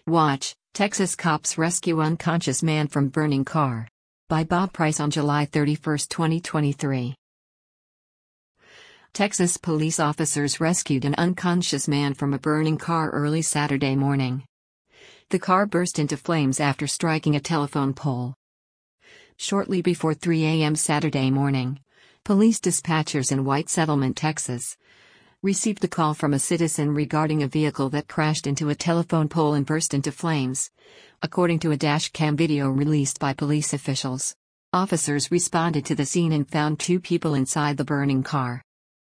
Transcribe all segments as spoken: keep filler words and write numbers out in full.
Watch, Texas cops rescue unconscious man from burning car. By Bob Price on July thirty-first, twenty twenty-three. Texas police officers rescued an unconscious man from a burning car early Saturday morning. The car burst into flames after striking a telephone pole. Shortly before three a m Saturday morning, police dispatchers in White Settlement, Texas, received a call from a citizen regarding a vehicle that crashed into a telephone pole and burst into flames, according to a dashcam video released by police officials. Officers responded to the scene and found two people inside the burning car.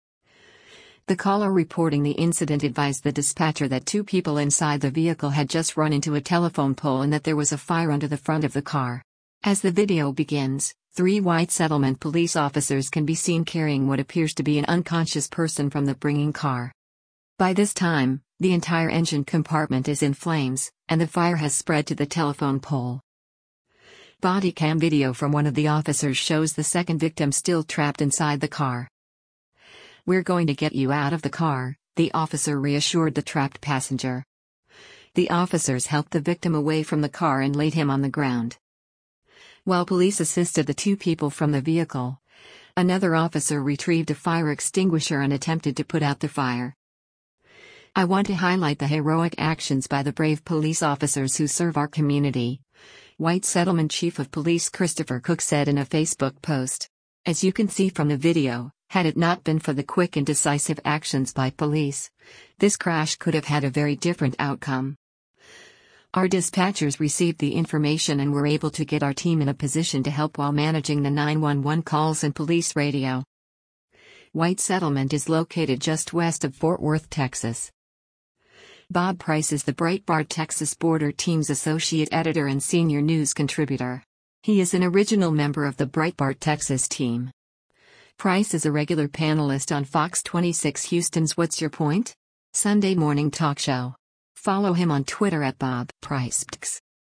The caller reporting the incident advised the dispatcher that two people inside the vehicle had just run into a telephone pole and that there was a fire under the front of the car. As the video begins, three White Settlement police officers can be seen carrying what appears to be an unconscious person from the burning car. By this time, the entire engine compartment is in flames, and the fire has spread to the telephone pole. Body cam video from one of the officers shows the second victim still trapped inside the car. "We're going to get you out of the car," the officer reassured the trapped passenger. The officers helped the victim away from the car and laid him on the ground. While police assisted the two people from the vehicle, another officer retrieved a fire extinguisher and attempted to put out the fire. "I want to highlight the heroic actions by the brave police officers who serve our community," White Settlement Chief of Police Christopher Cook said in a Facebook post. "As you can see from the video, had it not been for the quick and decisive actions by police, this crash could have had a very different outcome. Our dispatchers received the information and were able to get our team in a position to help while managing the nine one one calls and police radio." White Settlement is located just west of Fort Worth, Texas. Bob Price is the Breitbart Texas Border Team's associate editor and senior news contributor. He is an original member of the Breitbart Texas team. Price is a regular panelist on Fox twenty-six Houston's What's Your Point? Sunday morning talk show. Follow him on Twitter at Bob Price.